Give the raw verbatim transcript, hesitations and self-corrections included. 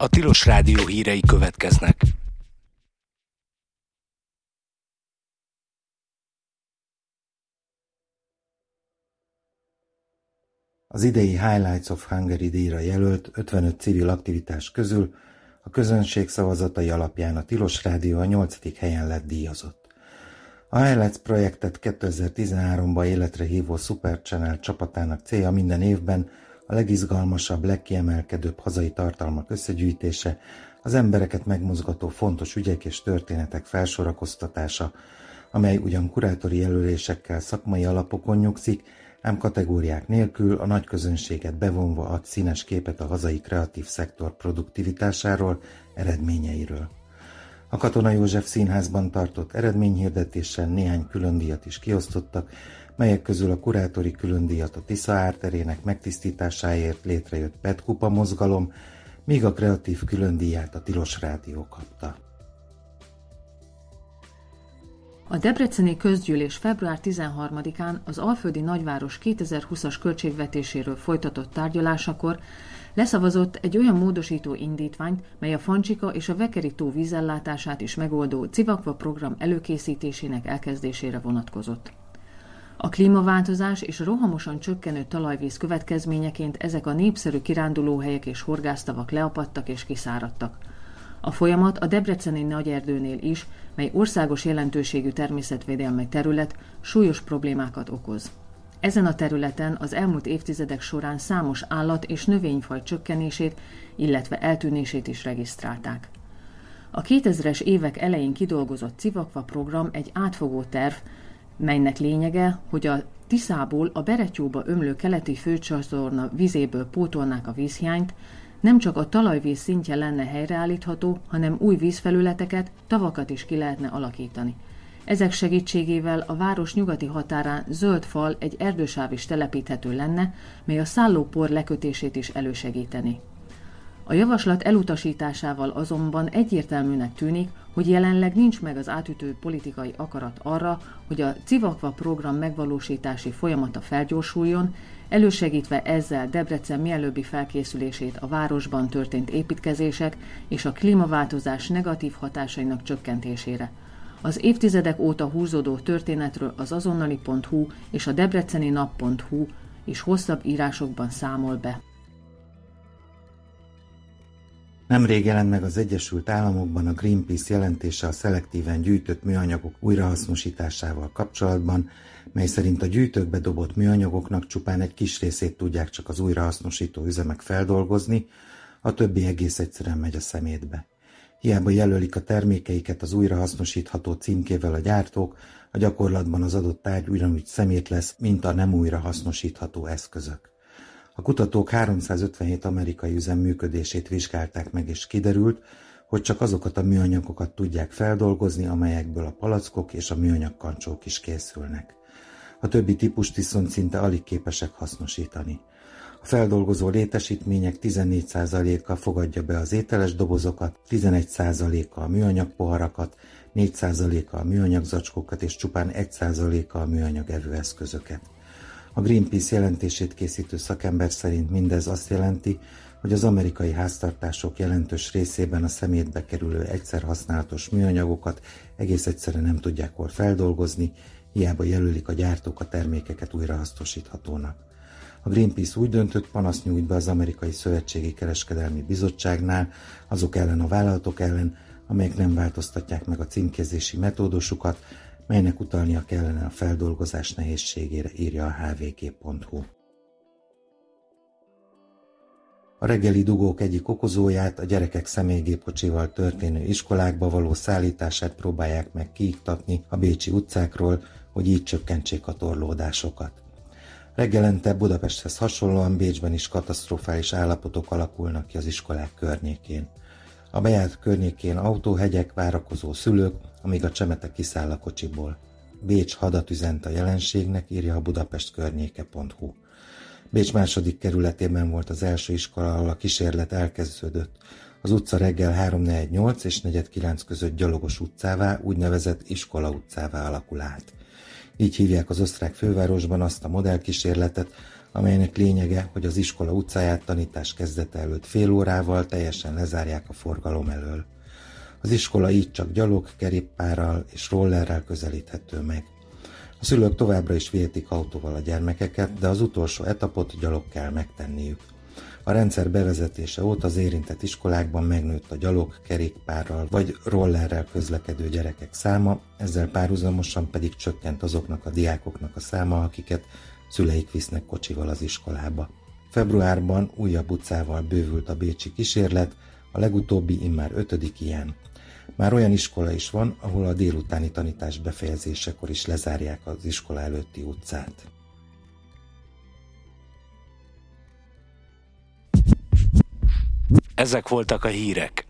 A Tilos Rádió hírei következnek. Az idei Highlights of Hungary díjra jelölt ötvenöt civil aktivitás közül a közönség szavazatai alapján a Tilos Rádió a nyolcadik helyen lett díjazott. A Highlights projektet kétezer-tizenháromban életre hívó Super Channel csapatának célja minden évben a legizgalmasabb, legkiemelkedőbb hazai tartalmak összegyűjtése, az embereket megmozgató fontos ügyek és történetek felsorakoztatása, amely ugyan kurátori jelölésekkel, szakmai alapokon nyugszik, ám kategóriák nélkül a nagy közönséget bevonva ad színes képet a hazai kreatív szektor produktivitásáról, eredményeiről. A Katona József Színházban tartott eredményhirdetésen néhány különdíjat is kiosztottak, melyek közül a kurátori különdíjat a Tisza árterének megtisztításáért létrejött Petkupa mozgalom, míg a kreatív különdíját a Tilos Rádió kapta. A debreceni közgyűlés február tizenharmadikán az Alföldi Nagyváros kétezer-húszas költségvetéséről folytatott tárgyalásakor leszavazott egy olyan módosító indítványt, mely a Fancsika és a Vekeri tó vízellátását is megoldó Civakva program előkészítésének elkezdésére vonatkozott. A klímaváltozás és a rohamosan csökkenő talajvíz következményeként ezek a népszerű kirándulóhelyek és horgásztavak leapadtak és kiszáradtak. A folyamat a debreceni Nagyerdőnél is, mely országos jelentőségű természetvédelmi terület, súlyos problémákat okoz. Ezen a területen az elmúlt évtizedek során számos állat- és növényfaj csökkenését, illetve eltűnését is regisztrálták. A kétezres évek elején kidolgozott Civakva program egy átfogó terv, melynek lényege, hogy a Tiszából a Beretyóba ömlő keleti főcsatorna vizéből pótolnák a vízhiányt, nem csak a talajvíz szintje lenne helyreállítható, hanem új vízfelületeket, tavakat is ki lehetne alakítani. Ezek segítségével a város nyugati határán zöld fal, egy erdősáv is telepíthető lenne, mely a szállópor lekötését is elősegíteni. A javaslat elutasításával azonban egyértelműnek tűnik, hogy jelenleg nincs meg az átütő politikai akarat arra, hogy a Civakva program megvalósítási folyamata felgyorsuljon, elősegítve ezzel Debrecen mielőbbi felkészülését a városban történt építkezések és a klímaváltozás negatív hatásainak csökkentésére. Az évtizedek óta húzódó történetről az azonnali pont hu és a debreceni nap pont hu is hosszabb írásokban számol be. Nemrég jelent meg az Egyesült Államokban a Greenpeace jelentése a szelektíven gyűjtött műanyagok újrahasznosításával kapcsolatban, mely szerint a gyűjtőkbe dobott műanyagoknak csupán egy kis részét tudják csak az újrahasznosító üzemek feldolgozni, a többi egész egyszerűen megy a szemétbe. Hiába jelölik a termékeiket az újrahasznosítható címkével a gyártók, a gyakorlatban az adott tárgy ugyanúgy szemét lesz, mint a nem újrahasznosítható eszközök. A kutatók háromszázötvenhét amerikai üzem működését vizsgálták meg, és kiderült, hogy csak azokat a műanyagokat tudják feldolgozni, amelyekből a palackok és a műanyagkancsók is készülnek. A többi típust viszont szinte alig képesek hasznosítani. A feldolgozó létesítmények tizennégy százaléka fogadja be az ételes dobozokat, tizenegy százaléka a műanyag poharakat, négy százaléka a műanyag zacskókat és csupán egy százaléka a műanyag evőeszközöket. A Greenpeace jelentését készítő szakember szerint mindez azt jelenti, hogy az amerikai háztartások jelentős részében a szemétbe kerülő egyszer használatos műanyagokat egész egyszerűen nem tudják hol feldolgozni, hiába jelölik a gyártók a termékeket újrahasznosíthatónak. A Greenpeace úgy döntött, panaszt nyújt be az Amerikai Szövetségi Kereskedelmi Bizottságnál azok ellen a vállalatok ellen, amelyek nem változtatják meg a címkézési metódusukat, melynek utalnia kellene a feldolgozás nehézségére, írja a há vé gé pont hú. A reggeli dugók egyik okozóját, a gyerekek személygépkocsival történő iskolákba való szállítását próbálják meg kiiktatni a bécsi utcákról, hogy így csökkentsék a torlódásokat. Reggelente Budapesthez hasonlóan Bécsben is katasztrofális állapotok alakulnak ki az iskolák környékén. A bejárat környékén autóhegyek, várakozó szülők, amíg a csemete kiszáll a kocsiból. Bécs hadat üzent a jelenségnek, írja a budapest környéke pont hú. Bécs második kerületében volt az első iskola, ahol a kísérlet elkezdődött. Az utca reggel három negyvennyolc és negyven kilenc között Gyalogos utcává, úgynevezett Iskola utcává alakul át. Így hívják az osztrák fővárosban azt a modellkísérletet, amelynek lényege, hogy az iskola utcáját tanítás kezdete előtt fél órával teljesen lezárják a forgalom elől. Az iskola így csak gyalog, kerékpárral és rollerrel közelíthető meg. A szülők továbbra is vihetik autóval a gyermekeket, de az utolsó etapot gyalog kell megtenniük. A rendszer bevezetése óta az érintett iskolákban megnőtt a gyalog, kerékpárral vagy rollerrel közlekedő gyerekek száma, ezzel párhuzamosan pedig csökkent azoknak a diákoknak a száma, akiket szüleik visznek kocsival az iskolába. Februárban újabb utcával bővült a bécsi kísérlet, a legutóbbi immár ötödik ilyen. Már olyan iskola is van, ahol a délutáni tanítás befejezésekor is lezárják az iskola előtti utcát. Ezek voltak a hírek.